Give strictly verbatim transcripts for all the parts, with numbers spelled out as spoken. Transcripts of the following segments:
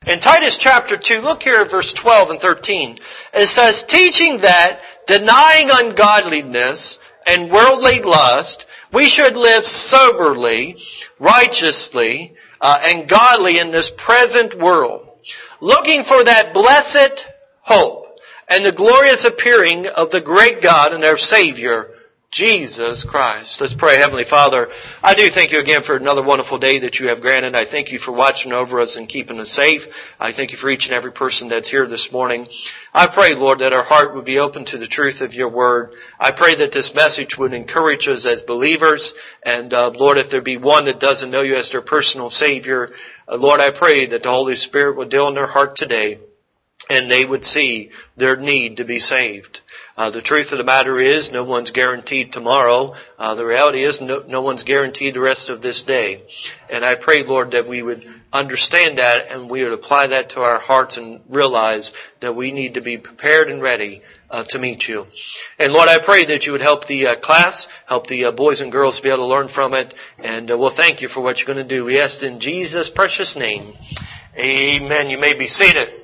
In Titus chapter two, look here at verse twelve and thirteen. It says, teaching that, denying ungodliness and worldly lust, we should live soberly, righteously, uh, and godly in this present world, looking for that blessed hope and the glorious appearing of the great God and our Savior, Jesus Christ. Let's pray. Heavenly Father, I do thank you again for another wonderful day that you have granted. I thank you for watching over us and keeping us safe. I thank you for each and every person that's here this morning. I pray, Lord, that our heart would be open to the truth of your word. I pray that this message would encourage us as believers. And, uh, Lord, if there be one that doesn't know you as their personal Savior, uh, Lord, I pray that the Holy Spirit would deal in their heart today and they would see their need to be saved. Uh, the truth of the matter is, no one's guaranteed tomorrow. Uh, the reality is, no, no one's guaranteed the rest of this day. And I pray, Lord, that we would understand that and we would apply that to our hearts and realize that we need to be prepared and ready uh, to meet you. And Lord, I pray that you would help the uh, class, help the uh, boys and girls to be able to learn from it. And uh, we'll thank you for what you're going to do. We ask in Jesus' precious name. Amen. You may be seated.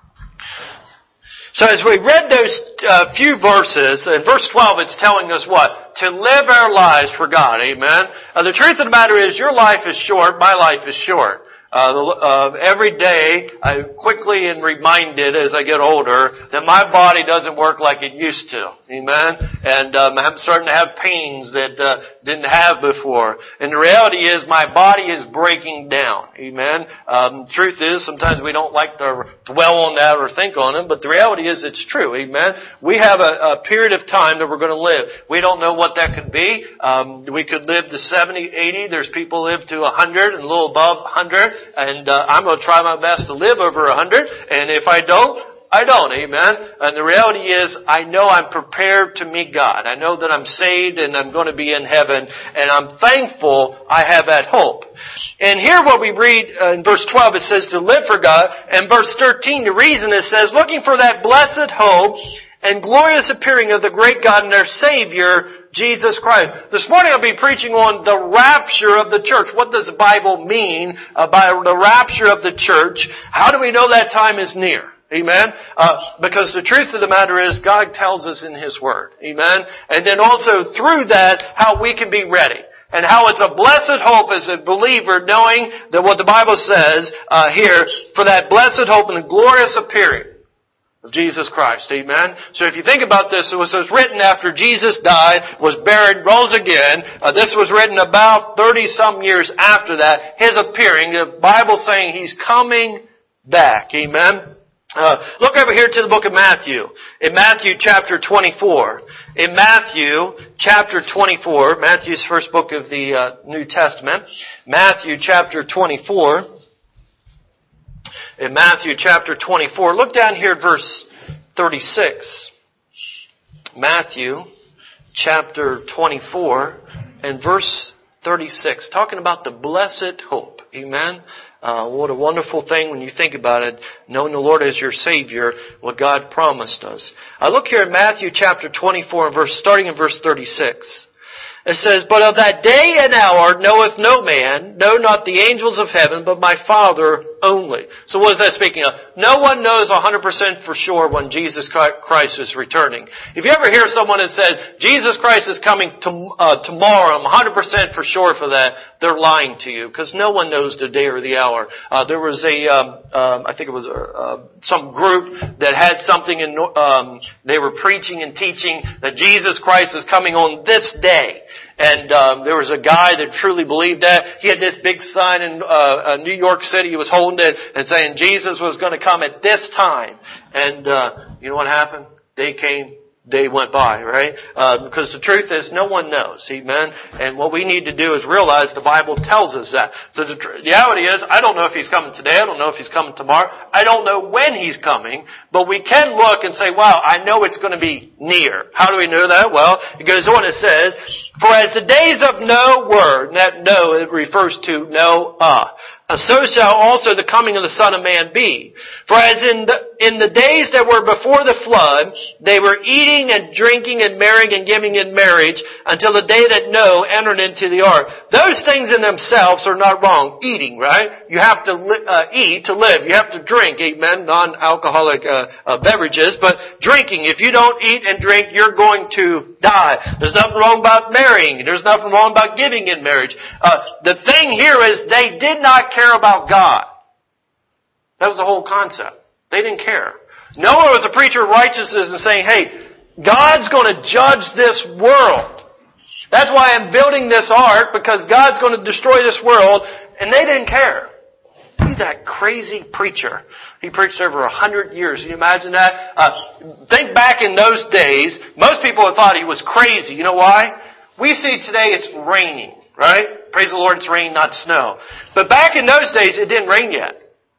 So as we read those uh, few verses, in verse twelve it's telling us what? To live our lives for God. Amen? Uh, the truth of the matter is your life is short, my life is short. Uh, uh, every day, I quickly am reminded as I get older that my body doesn't work like it used to. Amen? And um, I'm starting to have pains that uh, didn't have before. And the reality is my body is breaking down. Amen? Um, truth is, sometimes we don't like to dwell on that or think on it, but the reality is it's true. Amen? We have a, a period of time that we're going to live. We don't know what that could be. Um, we could live to seventy, eighty. There's people who live to one hundred and a little above one hundred. And uh, I'm going to try my best to live over one hundred. And if I don't, I don't. Amen. And the reality is, I know I'm prepared to meet God. I know that I'm saved and I'm going to be in heaven. And I'm thankful I have that hope. And here what we read uh, in verse twelve, it says to live for God. And verse thirteen, the reason it says, looking for that blessed hope and glorious appearing of the great God and our Savior, Jesus Christ. This morning I'll be preaching on the rapture of the church. What does the Bible mean uh, by the rapture of the church? How do we know that time is near? Amen? Uh, because the truth of the matter is God tells us in His Word. Amen? And then also through that, how we can be ready. And how it's a blessed hope as a believer knowing that what the Bible says uh, here, for that blessed hope and the glorious appearing of Jesus Christ. Amen? So if you think about this, it was, it was written after Jesus died, was buried, rose again. Uh, this was written about thirty-some years after that. His appearing, the Bible saying He's coming back. Amen? Uh, look over here to the book of Matthew. In Matthew chapter twenty-four. In Matthew chapter twenty-four, Matthew's first book of the uh, New Testament. Matthew chapter twenty-four. In Matthew chapter twenty-four, look down here at verse thirty-six. Matthew chapter twenty-four and verse thirty-six, talking about the blessed hope. Amen? Uh, what a wonderful thing when you think about it, knowing the Lord as your Savior, what God promised us. I look here in Matthew chapter twenty-four, and verse, starting in verse thirty-six. It says, but of that day and hour knoweth no man, no, not the angels of heaven, but my Father only. So what is that speaking of? No one knows one hundred percent for sure when Jesus Christ is returning. If you ever hear someone that says, Jesus Christ is coming to, uh, tomorrow, I'm one hundred percent for sure for that, they're lying to you, because no one knows the day or the hour. Uh, there was a, um, um, I think it was uh, some group that had something in, um, they were preaching and teaching that Jesus Christ is coming on this day. And um, there was a guy that truly believed that. He had this big sign in uh, uh, New York City. He was holding it and saying Jesus was going to come at this time. And uh, you know what happened? Day came. Day went by, right? Uh, because the truth is, no one knows. Amen? And what we need to do is realize the Bible tells us that. So the tr- reality is, I don't know if He's coming today. I don't know if He's coming tomorrow. I don't know when He's coming. But we can look and say, wow, I know it's going to be near. How do we know that? Well, it goes on, it says, for as the days of Noah were, and that no, it refers to Noah. So shall also the coming of the Son of Man be. For as in the, in the days that were before the flood, they were eating and drinking and marrying and giving in marriage until the day that Noah entered into the ark. Those things in themselves are not wrong. Eating, right? You have to li- uh, eat to live. You have to drink, amen, non-alcoholic uh, uh, beverages, but drinking. If you don't eat and drink, you're going to die. There's nothing wrong about marrying. There's nothing wrong about giving in marriage. Uh, the thing here is they did not care about God. That was the whole concept. They didn't care. Noah was a preacher of righteousness and saying, hey, God's going to judge this world. That's why I'm building this ark, because God's going to destroy this world. And they didn't care. He's that crazy preacher. He preached over a hundred years. Can you imagine that? Uh, think back in those days, most people have thought he was crazy. You know why? We see today it's raining, right? Praise the Lord, it's rain, not snow. But back in those days, it didn't rain yet.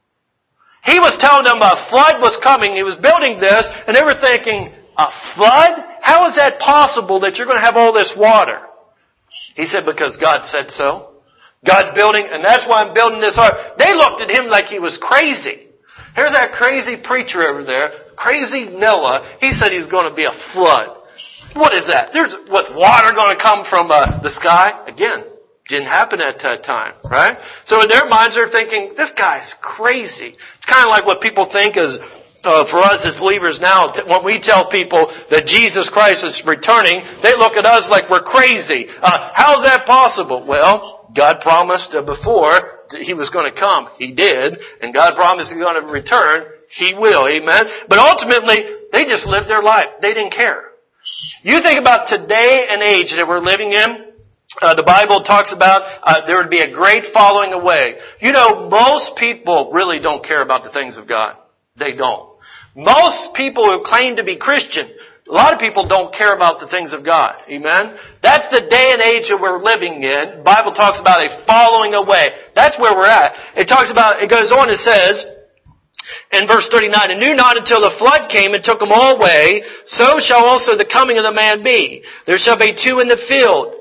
He was telling them a flood was coming. He was building this, and they were thinking, a flood? How is that possible that you're going to have all this water? He said, because God said so. God's building, and that's why I'm building this ark. They looked at him like he was crazy. Here's that crazy preacher over there, crazy Noah. He said he's going to be a flood. What is that? There's what, water going to come from uh, the sky? Again, didn't happen at that time, right? So in their minds, they're thinking, this guy's crazy. It's kind of like what people think is, uh, for us as believers now, t- when we tell people that Jesus Christ is returning, they look at us like we're crazy. Uh, how's that possible? Well, God promised uh, before He was going to come. He did. And God promised He's going to return. He will. Amen. But ultimately, they just lived their life. They didn't care. You think about today and age that we're living in. Uh, the Bible talks about uh, there would be a great falling away. You know, most people really don't care about the things of God. They don't. Most people who claim to be Christian, a lot of people don't care about the things of God. Amen? That's the day and age that we're living in. The Bible talks about a falling away. That's where we're at. It talks about, it goes on, it says, in verse thirty-nine, and knew not until the flood came and took them all away, so shall also the coming of the man be. There shall be two in the field.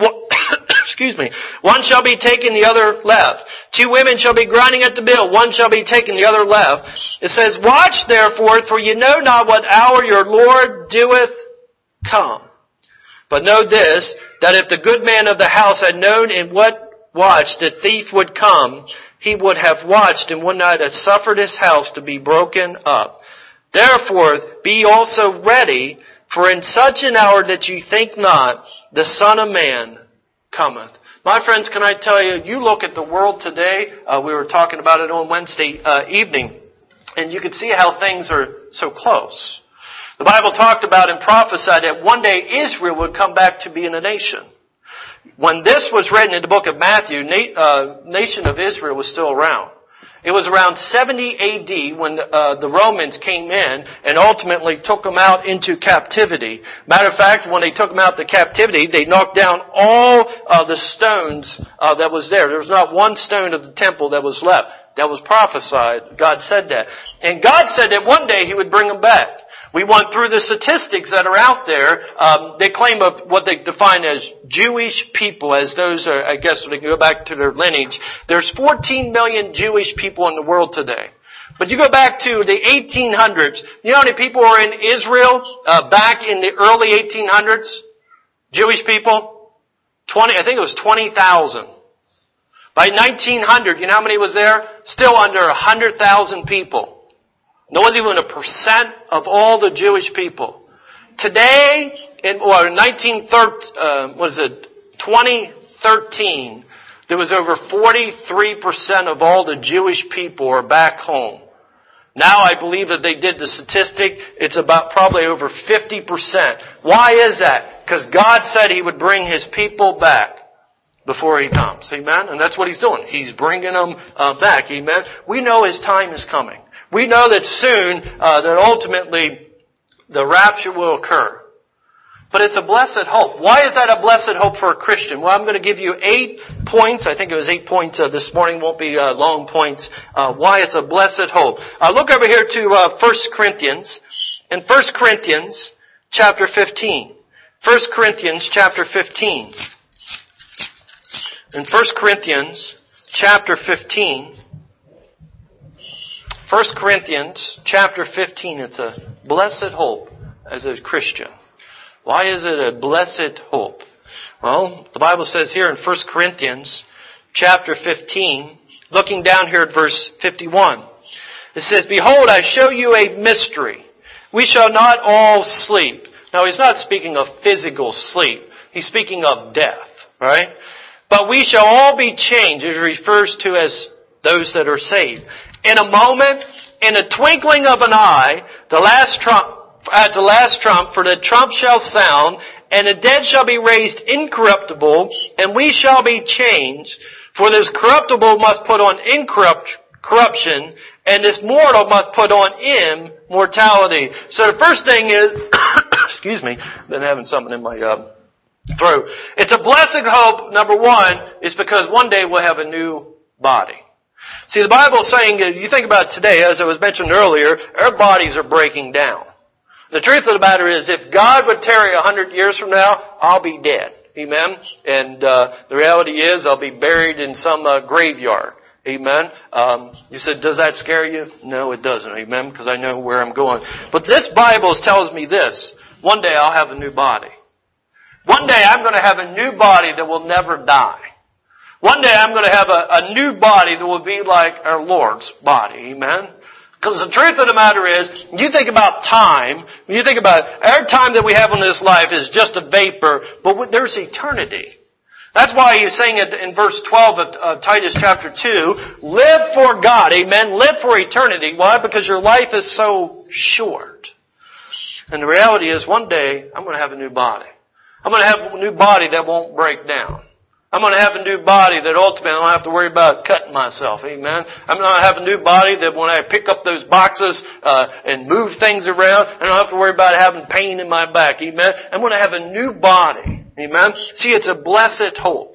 Excuse me. One shall be taken, the other left. Two women shall be grinding at the mill. One shall be taken, the other left. It says, watch therefore, for you know not what hour your Lord doeth come. But know this, that if the good man of the house had known in what watch the thief would come, he would have watched and would not have suffered his house to be broken up. Therefore, be also ready, for in such an hour that you think not, the Son of Man cometh. My friends, can I tell you, you look at the world today, uh, we were talking about it on Wednesday uh, evening, and you can see how things are so close. The Bible talked about and prophesied that one day Israel would come back to being a nation. When this was written in the book of Matthew, na- uh, nation of Israel was still around. It was around seventy A D when uh, the Romans came in and ultimately took them out into captivity. Matter of fact, when they took them out to captivity, they knocked down all uh, the stones uh, that was there. There was not one stone of the temple that was left. That was prophesied. God said that. And God said that one day He would bring them back. We went through the statistics that are out there. Um, they claim of what they define as Jewish people, as those are, I guess, when they go back to their lineage. There's fourteen million Jewish people in the world today. But you go back to the eighteen hundreds. You know how many people were in Israel uh, back in the early eighteen hundreds? Jewish people? Twenty. I think it was twenty thousand. By nineteen hundred, you know how many was there? Still under one hundred thousand people. There wasn't even a percent of all the Jewish people. Today, in or nineteen thirty, uh, what is it, twenty thirteen, there was over forty-three percent of all the Jewish people are back home. Now I believe that they did the statistic, it's about probably over fifty percent. Why is that? Because God said He would bring His people back before He comes. Amen? And that's what He's doing. He's bringing them uh, back. Amen? We know His time is coming. We know that soon, uh, that ultimately the rapture will occur. But it's a blessed hope. Why is that a blessed hope for a Christian? Well, I'm going to give you eight points. I think it was eight points uh, this morning. Won't be uh, long points. Uh, why it's a blessed hope. Uh, look over here to uh, First Corinthians. In First Corinthians chapter fifteen. First Corinthians chapter fifteen. In First Corinthians chapter fifteen. First Corinthians chapter fifteen. It's a blessed hope as a Christian. Why is it a blessed hope? Well, the Bible says here in First Corinthians chapter fifteen, looking down here at verse fifty-one, it says, "Behold, I show you a mystery. We shall not all sleep." Now, he's not speaking of physical sleep. He's speaking of death, right? "But we shall all be changed," it refers to as those that are saved. "In a moment, in a twinkling of an eye, the last trump, at the last trump, for the trump shall sound, and the dead shall be raised incorruptible, and we shall be changed. For this corruptible must put on incorrupt corruption, and this mortal must put on immortality." So the first thing is, excuse me, been having something in my uh, throat. It's a blessed hope, number one, is because one day we'll have a new body. See, the Bible's saying, you think about today, as I was mentioned earlier, our bodies are breaking down. The truth of the matter is, if God would tarry a hundred years from now, I'll be dead. Amen? And uh, the reality is, I'll be buried in some uh, graveyard. Amen? Um, you said, does that scare you? No, it doesn't. Amen? Because I know where I'm going. But this Bible tells me this. One day I'll have a new body. One day I'm going to have a new body that will never die. One day I'm going to have a, a new body that will be like our Lord's body. Amen? Because the truth of the matter is, you think about time, when you think about it, our time that we have on this life is just a vapor, but there's eternity. That's why he's saying it in verse twelve of, of Titus chapter two, live for God, amen, live for eternity. Why? Because your life is so short. And the reality is, one day, I'm going to have a new body. I'm going to have a new body that won't break down. I'm going to have a new body that ultimately I don't have to worry about cutting myself. Amen. I'm going to have a new body that when I pick up those boxes uh, and move things around, I don't have to worry about having pain in my back. Amen. I'm going to have a new body. Amen. See, it's a blessed hope.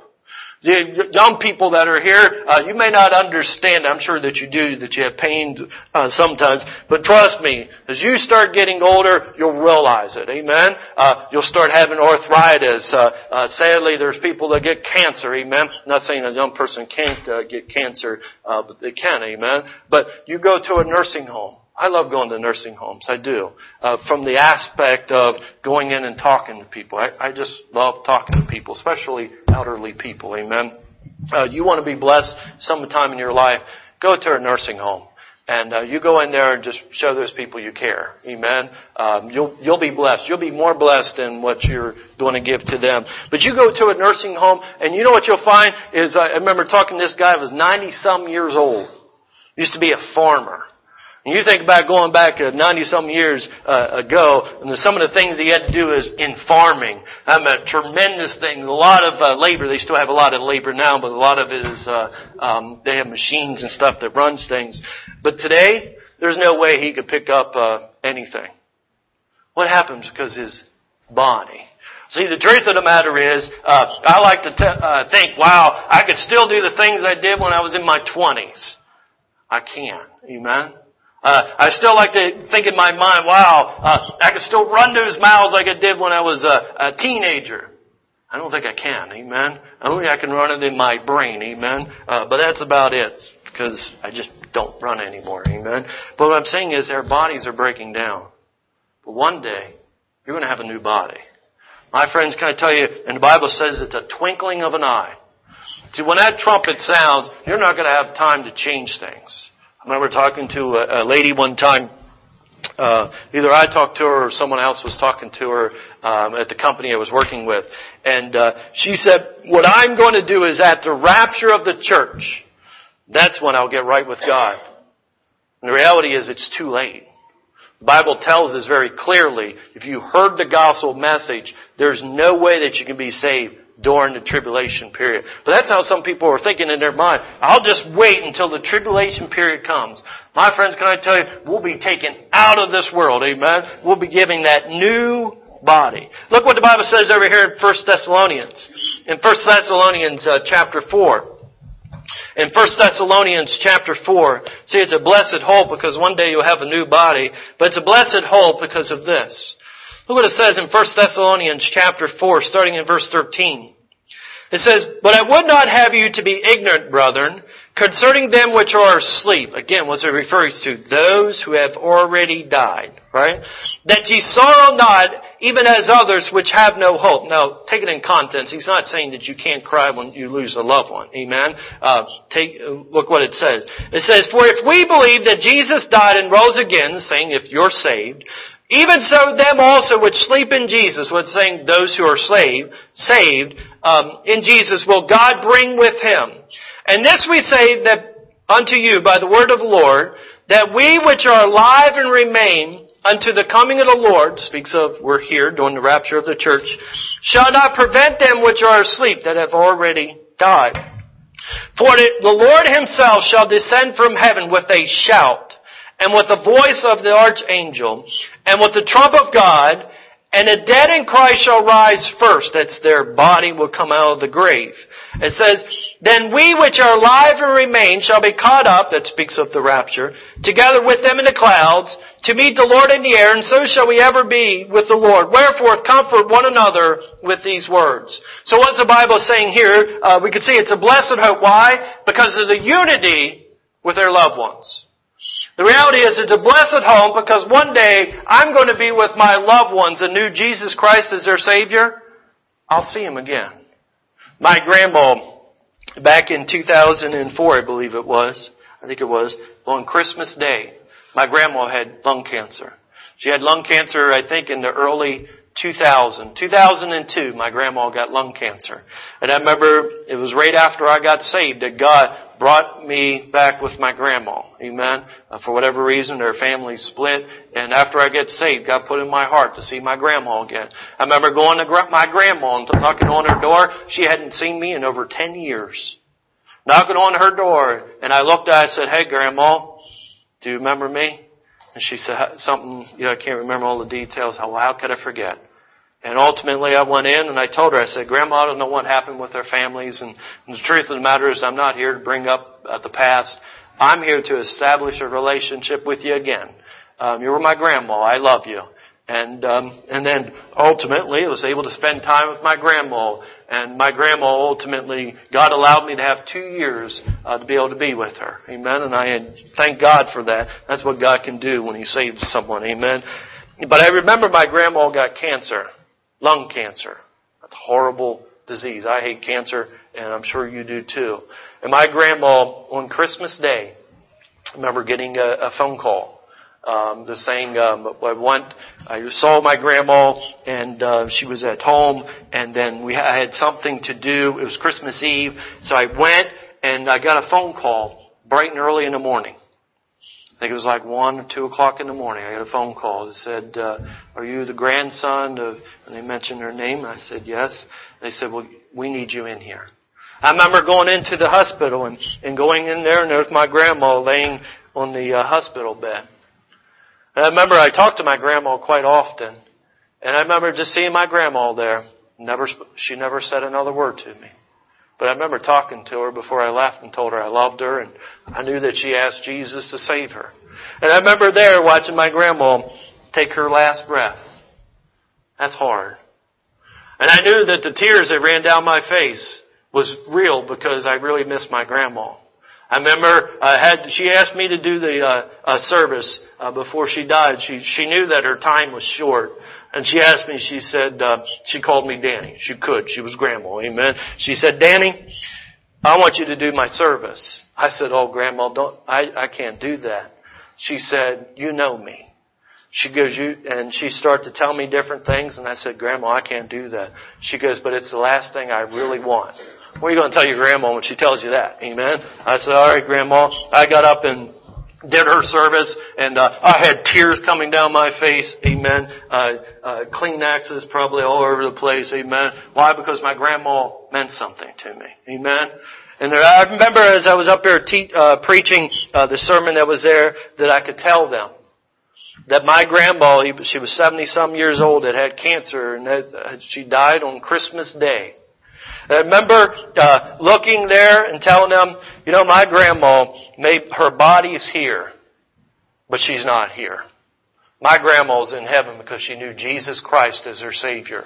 The young people that are here, uh, you may not understand. I'm sure that you do, that you have pain uh, sometimes. But trust me, as you start getting older, you'll realize it. Amen? Uh, you'll start having arthritis. Uh, uh, sadly, there's people that get cancer. Amen? I'm not saying a young person can't uh, get cancer, uh, but they can. Amen? But you go to a nursing home. I love going to nursing homes. I do. Uh, from the aspect of going in and talking to people. I, I just love talking to people, especially elderly people. Amen. Uh, you want to be blessed sometime in your life, go to a nursing home. And uh, you go in there and just show those people you care. Amen. Um, you'll you'll be blessed. You'll be more blessed than what you're going to give to them. But you go to a nursing home, and you know what you'll find is, I remember talking to this guy who was ninety-some years old. Used to be a farmer. And you think about going back ninety-some years uh, ago, and some of the things he had to do is in farming. I mean, tremendous things. A lot of uh, labor. They still have a lot of labor now, but a lot of it is uh, um, they have machines and stuff that runs things. But today, there's no way he could pick up uh, anything. What happens? Because his body. See, the truth of the matter is, uh, I like to t- uh, think, wow, I could still do the things I did when I was in my twenties. I can. Amen? Uh, I still like to think in my mind, wow, uh, I can still run those miles like I did when I was a, a teenager. I don't think I can, amen. Only I can run it in my brain, amen. Uh, but that's about it, because I just don't run anymore, amen. But what I'm saying is our bodies are breaking down. But one day, you're going to have a new body. My friends, can I tell you, and the Bible says it's a twinkling of an eye. See, when that trumpet sounds, you're not going to have time to change things. I remember talking to a, a lady one time. Uh, either I talked to her or someone else was talking to her um, at the company I was working with. And uh, she said, what I'm going to do is at the rapture of the church, that's when I'll get right with God. And the reality is it's too late. The Bible tells us very clearly, if you heard the gospel message, there's no way that you can be saved during the tribulation period. But that's how some people are thinking in their mind. I'll just wait until the tribulation period comes. My friends, can I tell you, we'll be taken out of this world, amen? We'll be giving that new body. Look what the Bible says over here in First Thessalonians. In First Thessalonians uh, chapter four. In First Thessalonians chapter four, see, it's a blessed hope because one day you'll have a new body, but it's a blessed hope because of this. Look what it says in First Thessalonians chapter four, starting in verse thirteen. It says, but I would not have you to be ignorant, brethren, concerning them which are asleep. Again, what's it referring to? Those who have already died, right? That ye sorrow not, even as others which have no hope. Now, take it in context. He's not saying that you can't cry when you lose a loved one. Amen? Uh, take, look what it says. It says, for if we believe that Jesus died and rose again, saying if you're saved, even so them also which sleep in Jesus, what's saying those who are saved, saved um, in Jesus, will God bring with Him. And this we say that unto you by the word of the Lord, that we which are alive and remain unto the coming of the Lord, speaks of we're here during the rapture of the church, shall not prevent them which are asleep that have already died. For the Lord Himself shall descend from heaven with a shout, and with the voice of the archangel, and with the trump of God, and the dead in Christ shall rise first. That's their body will come out of the grave. It says, then we which are alive and remain shall be caught up, that speaks of the rapture, together with them in the clouds, to meet the Lord in the air, and so shall we ever be with the Lord. Wherefore comfort one another with these words. So what's the Bible saying here? Uh, we can see it's a blessed hope. Why? Because of the unity with their loved ones. The reality is it's a blessed home because one day I'm going to be with my loved ones and knew Jesus Christ as their Savior. I'll see Him again. My grandma, back in two thousand four, I believe it was, I think it was, on Christmas Day, my grandma had lung cancer. She had lung cancer, I think, in the early two thousand. two thousand two, my grandma got lung cancer. And I remember it was right after I got saved that God brought me back with my grandma. Amen. Uh, for whatever reason, their family split. And after I get saved, God put in my heart to see my grandma again. I remember going to gra- my grandma and knocking on her door. She hadn't seen me in over ten years. Knocking on her door. And I looked at her and said, hey, Grandma, do you remember me? And she said something, you know, I can't remember all the details. How, well, how could I forget? And ultimately I went in and I told her, I said, Grandma, I don't know what happened with their families. And, and the truth of the matter is I'm not here to bring up uh, the past. I'm here to establish a relationship with you again. Um, you were my grandma. I love you. And um, and then ultimately I was able to spend time with my grandma. And my grandma ultimately, God allowed me to have two years uh, to be able to be with her. Amen. And I thank God for that. That's what God can do when He saves someone. Amen. But I remember my grandma got cancer. Lung cancer. That's a horrible disease. I hate cancer, and I'm sure you do too. And my grandma, on Christmas Day, I remember getting a, a phone call. Um, just saying, um, I went, I saw my grandma, and uh, she was at home, and then we I had something to do. It was Christmas Eve, so I went, and I got a phone call bright and early in the morning. I think it was like one or two o'clock in the morning. I got a phone call that said, uh, are you the grandson of, and they mentioned her name. I said, yes. They said, well, we need you in here. I remember going into the hospital and, and going in there, and there was my grandma laying on the uh, hospital bed. And I remember I talked to my grandma quite often. And I remember just seeing my grandma there. Never, she never said another word to me. But I remember talking to her before I left and told her I loved her, and I knew that she asked Jesus to save her. And I remember there watching my grandma take her last breath. That's hard. And I knew that the tears that ran down my face was real because I really missed my grandma. I remember I had she asked me to do the uh, uh, service uh, before she died. She she knew that her time was short. And she asked me, she said, uh, she called me Danny. She could. She was grandma. Amen. She said, Danny, I want you to do my service. I said, oh, Grandma, don't, I, I can't do that. She said, you know me. She goes, you, and she started to tell me different things. And I said, Grandma, I can't do that. She goes, but it's the last thing I really want. What are you going to tell your grandma when she tells you that? Amen. I said, all right, Grandma. I got up and did her service, and uh, I had tears coming down my face. Amen. Uh, uh, Kleenexes probably all over the place. Amen. Why? Because my grandma meant something to me. Amen. And there, I remember as I was up there te- uh, preaching uh, the sermon that was there, that I could tell them that my grandma, she was seventy-some years old, that had cancer, and that, uh, she died on Christmas Day. I remember uh, looking there and telling them, you know, my grandma, may, her body's here, but she's not here. My grandma's in heaven because she knew Jesus Christ as her Savior.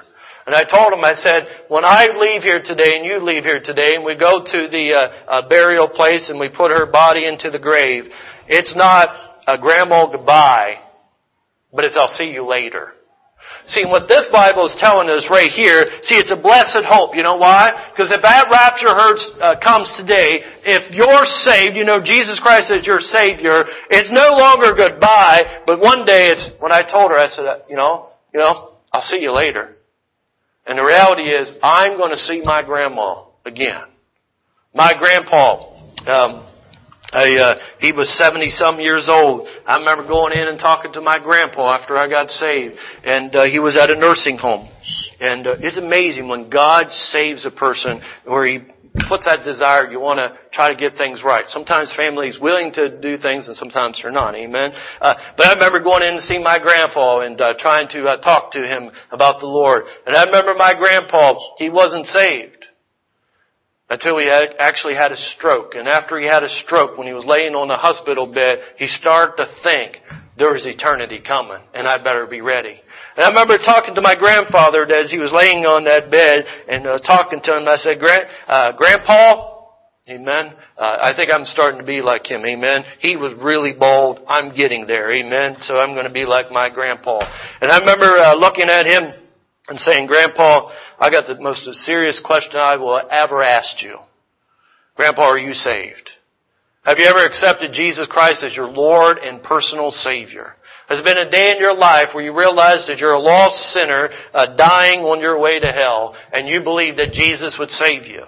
And I told him, I said, when I leave here today and you leave here today and we go to the uh, uh, burial place and we put her body into the grave, it's not a grandma goodbye, but it's I'll see you later. See, what this Bible is telling us right here, see, it's a blessed hope. You know why? Because if that rapture hurts, uh, comes today, if you're saved, you know Jesus Christ is your Savior, it's no longer goodbye, but one day it's, when I told her, I said, you know, you know, I'll see you later. And the reality is, I'm going to see my grandma again. My grandpa, um, I, uh, he was seventy-some years old. I remember going in and talking to my grandpa after I got saved. And uh, he was at a nursing home. And uh, it's amazing when God saves a person where He puts that desire, you want to try to get things right. Sometimes families willing to do things and sometimes they're not. Amen. Uh, but I remember going in to see my grandpa and uh, trying to uh, talk to him about the Lord. And I remember my grandpa, he wasn't saved until he had actually had a stroke. And after he had a stroke, when he was laying on the hospital bed, he started to think, there is eternity coming, and I better be ready. And I remember talking to my grandfather as he was laying on that bed and uh, talking to him. I said, Grand, uh, Grandpa, amen, uh, I think I'm starting to be like him, amen. He was really bold. I'm getting there, amen. So I'm going to be like my grandpa. And I remember uh, looking at him and saying, Grandpa, I got the most serious question I will ever ask you. Grandpa, are you saved? Have you ever accepted Jesus Christ as your Lord and personal Savior? Has there been a day in your life where you realized that you're a lost sinner uh, dying on your way to hell and you believe that Jesus would save you?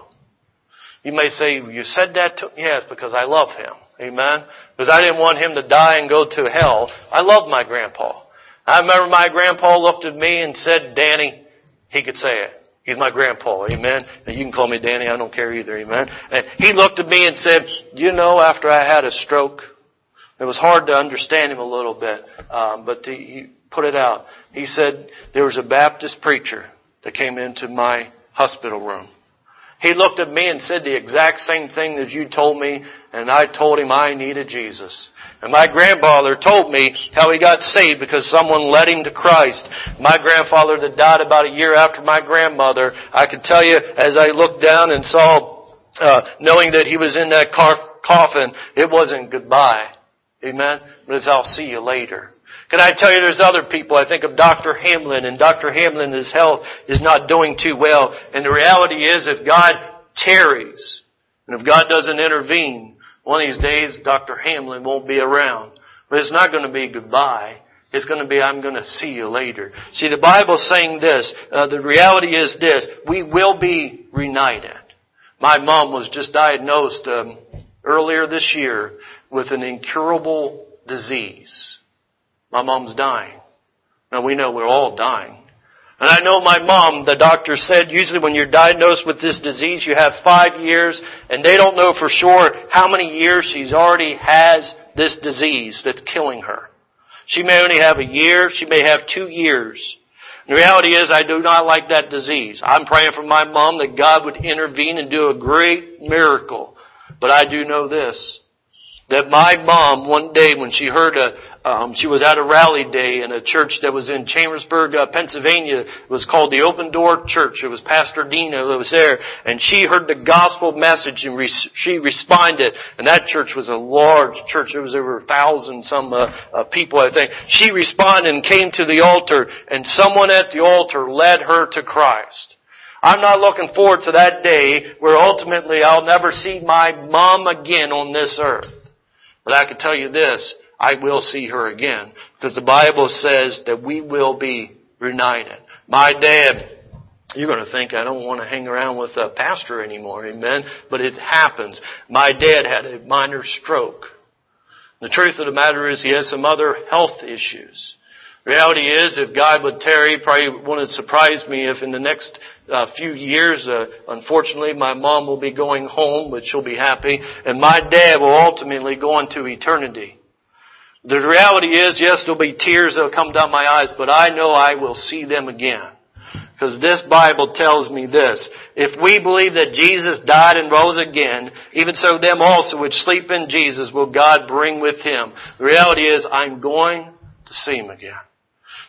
You may say, you said that to me? Yes, because I love Him. Amen? Because I didn't want Him to die and go to hell. I loved my grandpa. I remember my grandpa looked at me and said, Danny, he could say it. He's my grandpa, amen. And you can call me Danny, I don't care either, amen. And he looked at me and said, you know, after I had a stroke, it was hard to understand him a little bit, um, but he, he put it out. He said, there was a Baptist preacher that came into my hospital room. He looked at me and said the exact same thing as you told me, and I told him I needed Jesus. And my grandfather told me how he got saved because someone led him to Christ. My grandfather that died about a year after my grandmother, I could tell you as I looked down and saw, uh, knowing that he was in that coffin, it wasn't goodbye. Amen? But it's I'll see you later. Can I tell you there's other people? I think of Doctor Hamlin, and Doctor Hamlin, his health is not doing too well. And the reality is if God tarries, and if God doesn't intervene, one of these days Doctor Hamlin won't be around. But it's not going to be goodbye. It's going to be, I'm going to see you later. See, the Bible's saying this. Uh, the reality is this. We will be reunited. My mom was just diagnosed um, earlier this year with an incurable disease. My mom's dying. Now we know we're all dying. And I know my mom, the doctor said, usually when you're diagnosed with this disease, you have five years, and they don't know for sure how many years she's already has this disease that's killing her. She may only have a year, she may have two years. The reality is I do not like that disease. I'm praying for my mom that God would intervene and do a great miracle. But I do know this, that my mom one day when she heard a, um, she was at a rally day in a church that was in Chambersburg, uh, Pennsylvania. It was called the Open Door Church. It was Pastor Dino that was there. And she heard the gospel message and re- she responded. And that church was a large church. There was over a thousand some uh, uh, people, I think. She responded and came to the altar. And someone at the altar led her to Christ. I'm not looking forward to that day where ultimately I'll never see my mom again on this earth. But I can tell you this, I will see her again. Because the Bible says that we will be reunited. My dad, you're going to think I don't want to hang around with a pastor anymore, amen? But it happens. My dad had a minor stroke. The truth of the matter is he has some other health issues. The reality is, if God would tarry, probably wouldn't surprise me if in the next uh, few years, uh, unfortunately, my mom will be going home, but she'll be happy, and my dad will ultimately go into eternity. The reality is, yes, there'll be tears that'll come down my eyes, but I know I will see them again. Because this Bible tells me this. If we believe that Jesus died and rose again, even so them also which sleep in Jesus will God bring with Him. The reality is, I'm going to see Him again.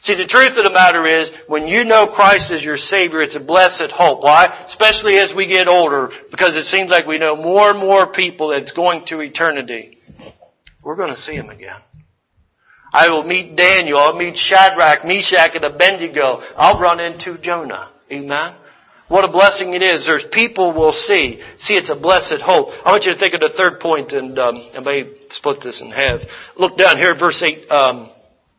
See, the truth of the matter is, when you know Christ as your Savior, it's a blessed hope. Why? Especially as we get older, because it seems like we know more and more people that's going to eternity. We're going to see Him again. I will meet Daniel. I'll meet Shadrach, Meshach, and Abednego. I'll run into Jonah. Amen? What a blessing it is. There's people we'll see. See, it's a blessed hope. I want you to think of the third point, and um, I may split this in half. Look down here at verse eight. Um,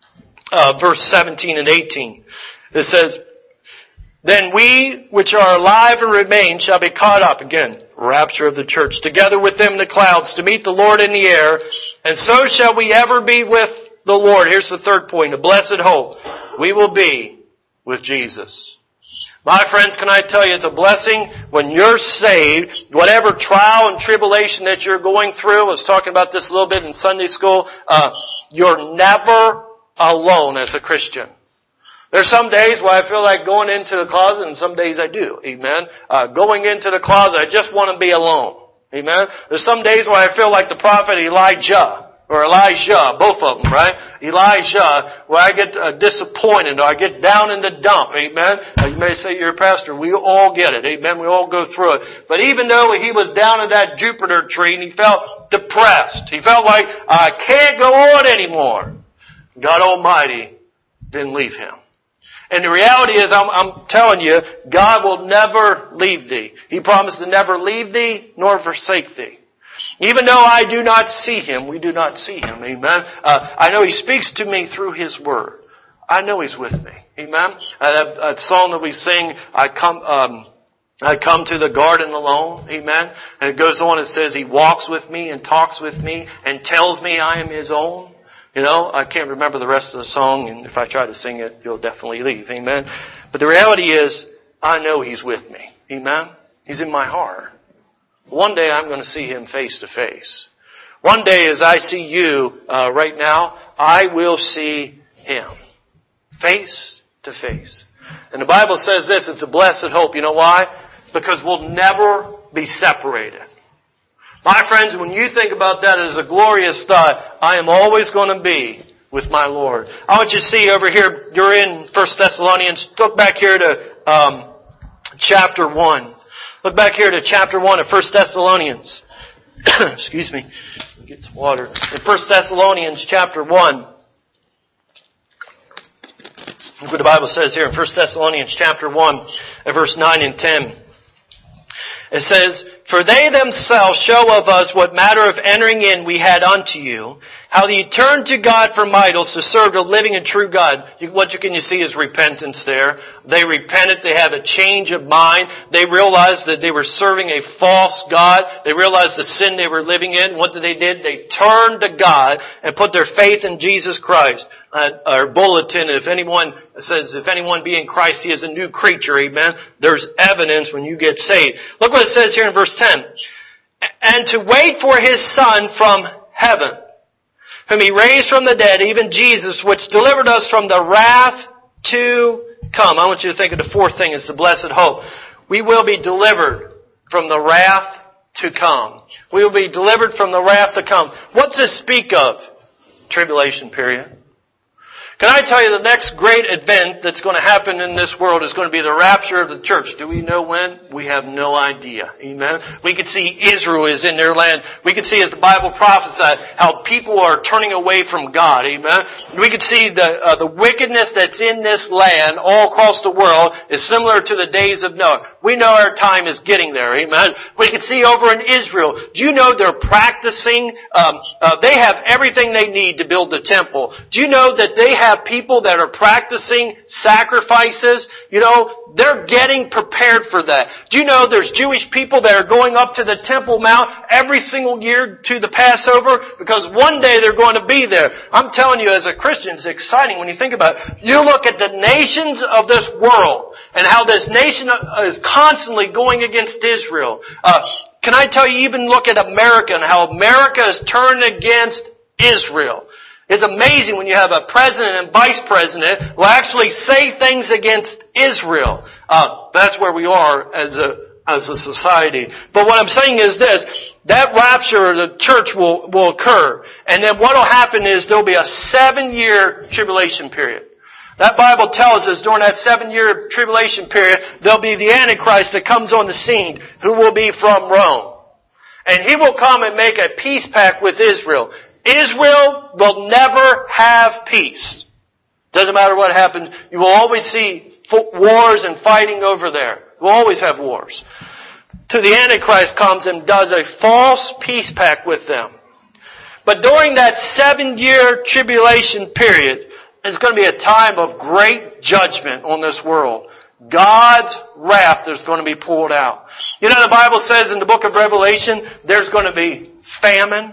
Uh, verse seventeen and eighteen. It says, "Then we which are alive and remain shall be caught up," again, rapture of the church, "together with them in the clouds to meet the Lord in the air, and so shall we ever be with the Lord." Here's the third point, a blessed hope. We will be with Jesus. My friends, can I tell you, it's a blessing when you're saved, whatever trial and tribulation that you're going through. I was talking about this a little bit in Sunday school. Uh, you're never alone as a Christian. There's some days where I feel like going into the closet, and some days I do. Amen. Uh, going into the closet, I just want to be alone. Amen. There's some days where I feel like the prophet Elijah, or Elijah, both of them, right? Elijah, where I get uh, disappointed, or I get down in the dump. Amen. Uh, you may say you're a pastor. We all get it. Amen. We all go through it. But even though he was down in that Jupiter tree and he felt depressed, he felt like, I can't go on anymore, God Almighty didn't leave him. And the reality is, I'm, I'm telling you, God will never leave thee. He promised to never leave thee nor forsake thee. Even though I do not see Him, we do not see Him. Amen. Uh, I know He speaks to me through His Word. I know He's with me. Amen. Uh, that, that song that we sing, I come, um, I come to the garden alone. Amen. And it goes on and says, He walks with me and talks with me and tells me I am His own. You know, I can't remember the rest of the song, and if I try to sing it, you'll definitely leave. Amen. But the reality is, I know He's with me. Amen. He's in my heart. One day I'm going to see Him face to face. One day as I see you uh, right now, I will see Him face to face. And the Bible says this, it's a blessed hope. You know why? It's because we'll never be separated. My friends, when you think about that as a glorious thought, I am always going to be with my Lord. I want you to see over here, you're in First Thessalonians. Look back here to um, chapter one. Look back here to chapter one of First Thessalonians. Excuse me. Get some water. In First Thessalonians chapter one. Look what the Bible says here in First Thessalonians chapter one, at verse nine and ten. It says, "For they themselves show of us what matter of entering in we had unto you, how ye turned to God from idols to serve the living and true God." You, what you can you see is repentance there. They repented. They had a change of mind. They realized that they were serving a false God. They realized the sin they were living in. What did they did? They turned to God and put their faith in Jesus Christ. Uh, our bulletin, if anyone says, if anyone be in Christ, he is a new creature. Amen. There's evidence when you get saved. Look what it says here in verse ten. "And to wait for His Son from heaven, whom He raised from the dead, even Jesus, which delivered us from the wrath to come." I want you to think of the fourth thing. It's the blessed hope. We will be delivered from the wrath to come. We will be delivered from the wrath to come. What's this speak of? Tribulation period. Can I tell you the next great event that's going to happen in this world is going to be the rapture of the church. Do we know when? We have no idea. Amen. We could see Israel is in their land. We could see, as the Bible prophesied, how people are turning away from God. Amen. We could see the uh, the wickedness that's in this land all across the world is similar to the days of Noah. We know our time is getting there. Amen. We could see over in Israel. Do you know they're practicing? Um, uh, they have everything they need to build the temple. Do you know that they have have people that are practicing sacrifices? You know, they're getting prepared for that. Do you know there's Jewish people that are going up to the Temple Mount every single year to the Passover? Because one day they're going to be there. I'm telling you, as a Christian, it's exciting when you think about it. You look at the nations of this world and how this nation is constantly going against Israel. Uh, can I tell you, even look at America and how America is turned against Israel. It's amazing when you have a president and vice president who actually say things against Israel. Uh, that's where we are as a as a society. But what I'm saying is this: that rapture of the church will will occur, and then what will happen is there'll be a seven-year tribulation period. That Bible tells us during that seven-year tribulation period, there'll be the Antichrist that comes on the scene, who will be from Rome. And he will come and make a peace pact with Israel. Israel will never have peace. Doesn't matter what happens. You will always see wars and fighting over there. We'll always have wars. To the Antichrist comes and does a false peace pact with them. But during that seven-year tribulation period, it's going to be a time of great judgment on this world. God's wrath is going to be poured out. You know, the Bible says in the book of Revelation, there's going to be famine.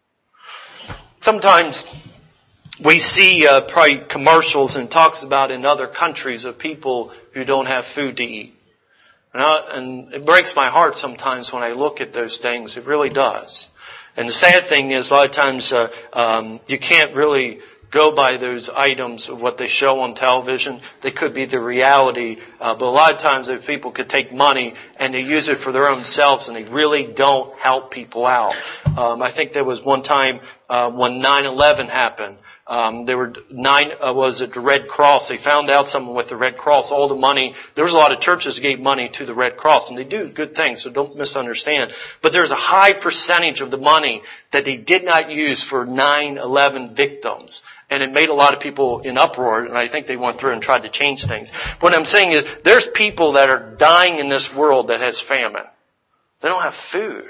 Sometimes we see uh, probably commercials and talks about in other countries of people who don't have food to eat. And, I, and it breaks my heart sometimes when I look at those things. It really does. And the sad thing is a lot of times uh, um, you can't really go by those items of what they show on television. They could be the reality. Uh, but a lot of times if people could take money and they use it for their own selves and they really don't help people out. Um, I think there was one time uh, when nine eleven happened. Um, there were nine, uh, was it the Red Cross? They found out someone with the Red Cross, all the money. There was a lot of churches that gave money to the Red Cross, and they do good things, so don't misunderstand. But there's a high percentage of the money that they did not use for nine eleven victims. And it made a lot of people in uproar, and I think they went through and tried to change things. What I'm saying is, there's people that are dying in this world that has famine. They don't have food.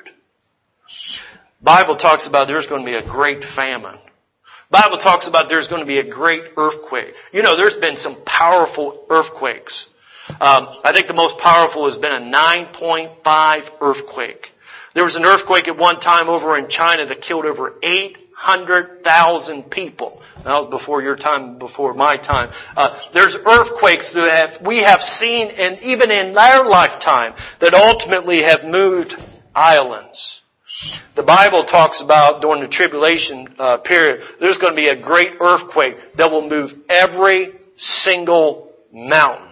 The Bible talks about there's going to be a great famine. The Bible talks about there's going to be a great earthquake. You know, there's been some powerful earthquakes. Um, I think the most powerful has been a nine point five earthquake. There was an earthquake at one time over in China that killed over eight hundred thousand people. That was before your time, before my time. Uh, there's earthquakes that have, we have seen, and even in our lifetime, that ultimately have moved islands. The Bible talks about during the tribulation uh, period, there's going to be a great earthquake that will move every single mountain,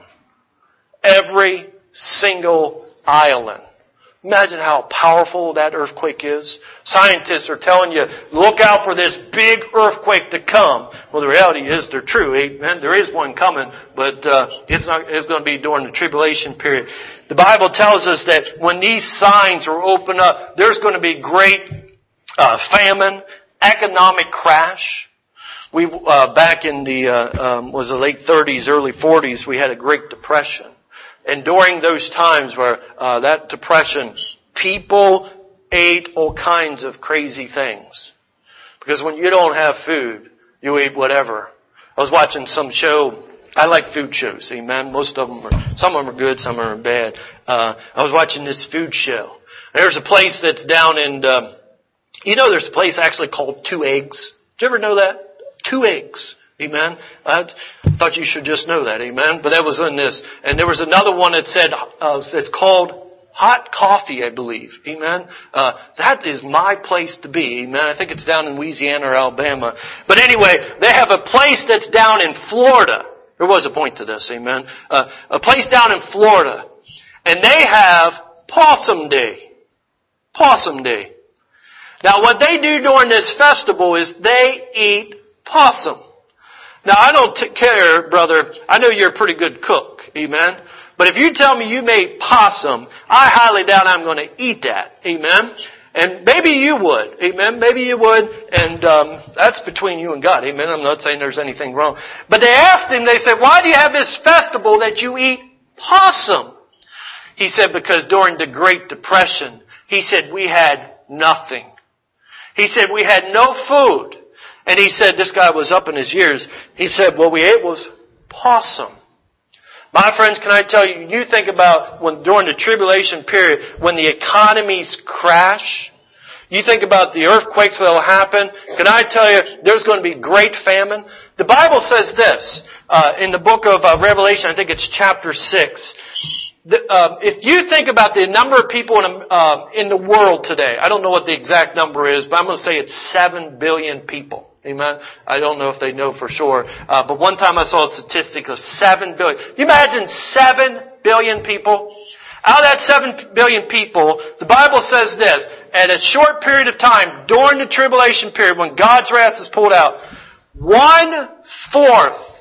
every single island. Imagine how powerful that earthquake is. Scientists are telling you, look out for this big earthquake to come. Well, the reality is they're true. Amen. There is one coming, but uh, it's not. It's going to be during the tribulation period. The Bible tells us that when these signs are opened up, there's going to be great uh, famine, economic crash. We uh, back in the uh, um, was the late thirties, early forties, we had a Great Depression. And during those times where uh, that depression, people ate all kinds of crazy things. Because when you don't have food, you eat whatever. I was watching some show. I like food shows, amen. Most of them are, some of them are good, some of them are bad. Uh, I was watching this food show. There's a place that's down in, uh, you know there's a place actually called Two Eggs. Did you ever know that? Two Eggs. Amen. I thought you should just know that. Amen. But that was in this. And there was another one that said, uh, it's called Hot Coffee, I believe. Amen. Uh, that is my place to be. Amen. I think it's down in Louisiana or Alabama. But anyway, they have a place that's down in Florida. There was a point to this. Amen. Uh, a place down in Florida. And they have Possum Day. Possum Day. Now what they do during this festival is they eat possum. Now, I don't t- care, brother. I know you're a pretty good cook. Amen. But if you tell me you made possum, I highly doubt I'm going to eat that. Amen. And maybe you would. Amen. Maybe you would. And um, that's between you and God. Amen. I'm not saying there's anything wrong. But they asked him, they said, why do you have this festival that you eat possum? He said, because during the Great Depression, he said, we had nothing. He said, we had no food. And he said, this guy was up in his years. He said, what we ate was possum. My friends, can I tell you, you think about when during the tribulation period, when the economies crash, you think about the earthquakes that will happen. Can I tell you, there's going to be great famine. The Bible says this, uh, in the book of uh, Revelation, I think it's chapter six. The, uh, if you think about the number of people in, uh, in the world today, I don't know what the exact number is, but I'm going to say it's seven billion people. Amen. I don't know if they know for sure. Uh, but one time I saw a statistic of seven billion. Can you imagine seven billion people? Out of that seven billion people, the Bible says this, at a short period of time, during the tribulation period, when God's wrath is pulled out, one fourth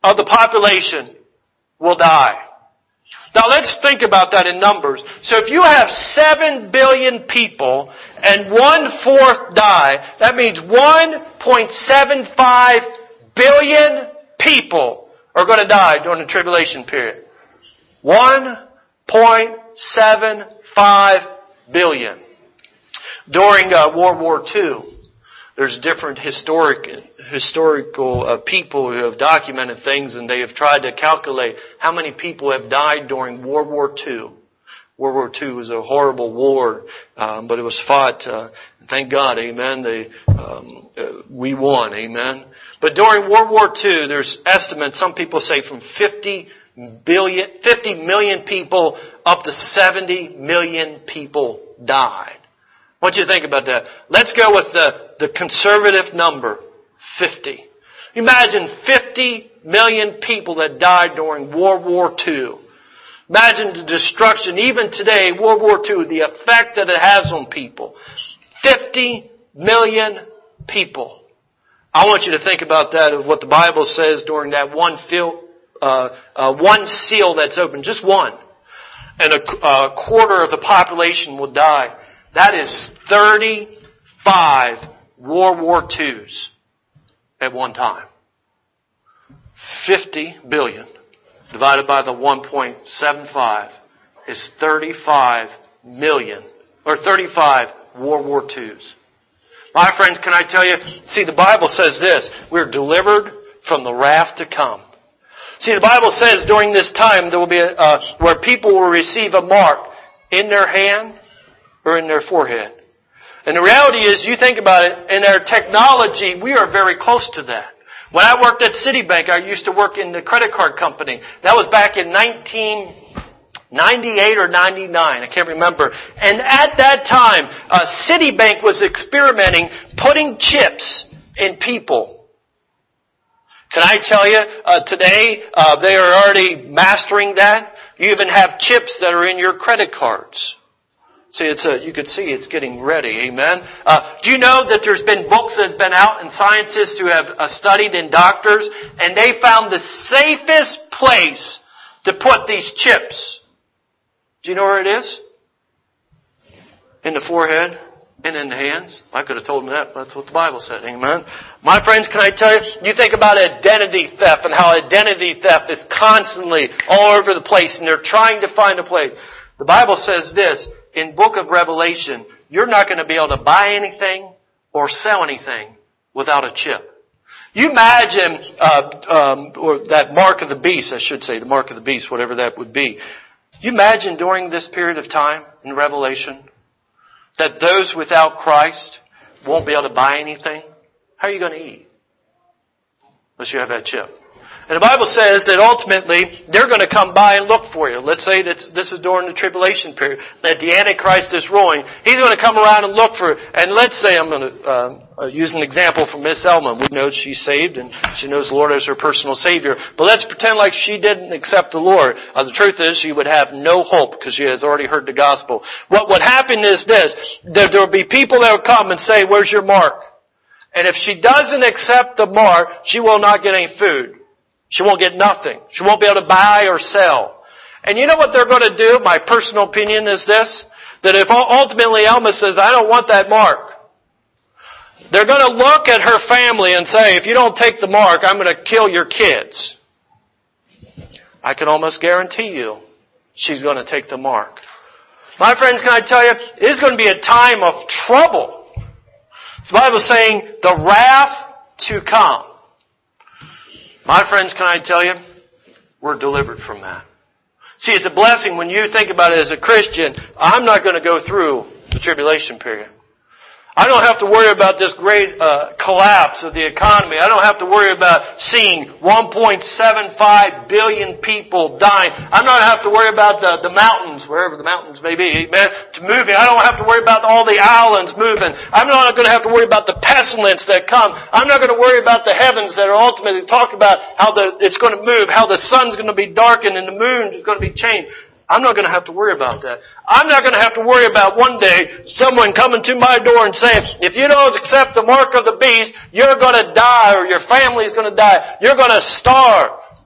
of the population will die. Now let's think about that in numbers. So if you have seven billion people and one-fourth die, that means one point seven five billion people are going to die during the tribulation period. one point seven five billion. During uh, World War Two, there's different historic, historical uh, people who have documented things, and they have tried to calculate how many people have died during World War Two. World War Two was a horrible war, um, but it was fought. Uh, thank God, amen. They, um, uh, we won, amen. But during World War Two, there's estimates. Some people say from fifty billion, fifty million people up to seventy million people died. I want you to think about that. Let's go with the, the conservative number, fifty. Imagine fifty million people that died during World War Two. Imagine the destruction, even today, World War Two, the effect that it has on people. fifty million people. I want you to think about that, of what the Bible says during that one, fil, uh, uh, one seal that's open, just one. And a, a quarter of the population will die. That is thirty-five World War Twos at one time. fifty billion divided by the one point seven five is thirty-five million, or thirty-five World War Twos. My friends, can I tell you, see, the Bible says this, we're delivered from the wrath to come. See, the Bible says during this time there will be a, uh, where people will receive a mark in their hand or in their forehead. And the reality is, you think about it, in our technology, we are very close to that. When I worked at Citibank, I used to work in the credit card company. That was back in nineteen ninety-eight or ninety-nine. I can't remember. And at that time, uh, Citibank was experimenting putting chips in people. Can I tell you, uh, today, uh, they are already mastering that. You even have chips that are in your credit cards. See, it's a, you could see it's getting ready. Amen. Uh, do you know that there's been books that have been out, and scientists who have uh, studied, and doctors, and they found the safest place to put these chips. Do you know where it is? In the forehead and in the hands. I could have told them that, but that's what the Bible said. Amen. My friends, can I tell you, you think about identity theft and how identity theft is constantly all over the place, and they're trying to find a place. The Bible says this, in book of Revelation, you're not going to be able to buy anything or sell anything without a chip. You imagine, uh, um, or that mark of the beast, I should say, the mark of the beast, whatever that would be. You imagine during this period of time in Revelation that those without Christ won't be able to buy anything? How are you going to eat? Unless you have that chip. And the Bible says that ultimately they're going to come by and look for you. Let's say that this is during the tribulation period, that the Antichrist is ruling. He's going to come around and look for, and let's say, I'm going to uh, use an example from Miss Elma. We know she's saved and she knows the Lord as her personal Savior. But let's pretend like she didn't accept the Lord. Uh, the truth is she would have no hope because she has already heard the gospel. What would happen is this, that there will be people that will come and say, where's your mark? And if she doesn't accept the mark, she will not get any food. She won't get nothing. She won't be able to buy or sell. And you know what they're going to do? My personal opinion is this, that if ultimately Elma says, I don't want that mark, they're going to look at her family and say, if you don't take the mark, I'm going to kill your kids. I can almost guarantee you she's going to take the mark. My friends, can I tell you, it is going to be a time of trouble. The Bible is saying the wrath to come. My friends, can I tell you, we're delivered from that. See, it's a blessing when you think about it as a Christian. I'm not going to go through the tribulation period. I don't have to worry about this great uh, collapse of the economy. I don't have to worry about seeing one point seven five billion people dying. I'm not going to have to worry about the, the mountains, wherever the mountains may be, man, to moving. I don't have to worry about all the islands moving. I'm not going to have to worry about the pestilence that come. I'm not going to worry about the heavens that are ultimately talk about how the, it's going to move, how the sun's going to be darkened and the moon is going to be changed. I'm not going to have to worry about that. I'm not going to have to worry about one day someone coming to my door and saying, if you don't accept the mark of the beast, you're going to die or your family's going to die. You're going to starve.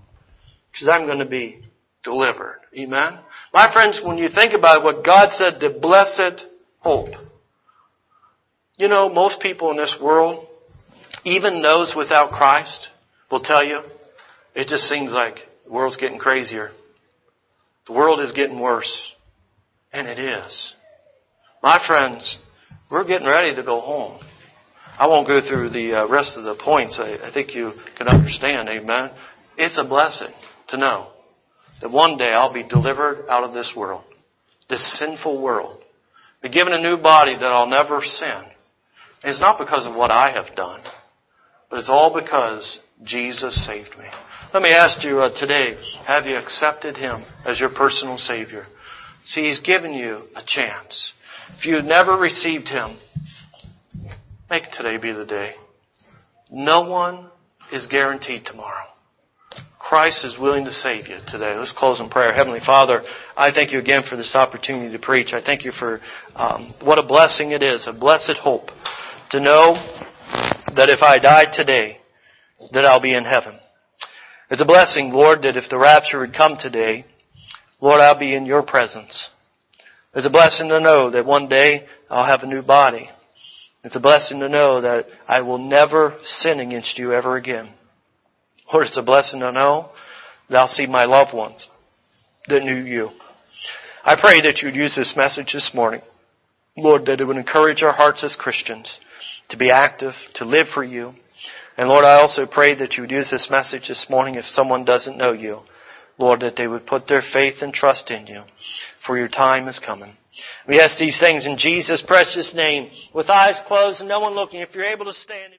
Because I'm going to be delivered. Amen? My friends, when you think about what God said, the blessed hope. You know, most people in this world, even those without Christ, will tell you, it just seems like the world's getting crazier. The world is getting worse. And it is. My friends, we're getting ready to go home. I won't go through the uh, rest of the points. I, I think you can understand. Amen. It's a blessing to know that one day I'll be delivered out of this world, this sinful world, be given a new body that I'll never sin. And it's not because of what I have done, but it's all because Jesus saved me. Let me ask you uh, today, have you accepted Him as your personal Savior? See, He's given you a chance. If you've never received Him, make today be the day. No one is guaranteed tomorrow. Christ is willing to save you today. Let's close in prayer. Heavenly Father, I thank you again for this opportunity to preach. I thank you for um, what a blessing it is, a blessed hope to know that if I die today, that I'll be in heaven. It's a blessing, Lord, that if the rapture would come today, Lord, I'll be in your presence. It's a blessing to know that one day I'll have a new body. It's a blessing to know that I will never sin against you ever again. Lord, it's a blessing to know that I'll see my loved ones that knew you. I pray that you'd use this message this morning, Lord, that it would encourage our hearts as Christians to be active, to live for you. And Lord, I also pray that you would use this message this morning if someone doesn't know you. Lord, that they would put their faith and trust in you, for your time is coming. We ask these things in Jesus' precious name, with eyes closed and no one looking. If you're able to stand...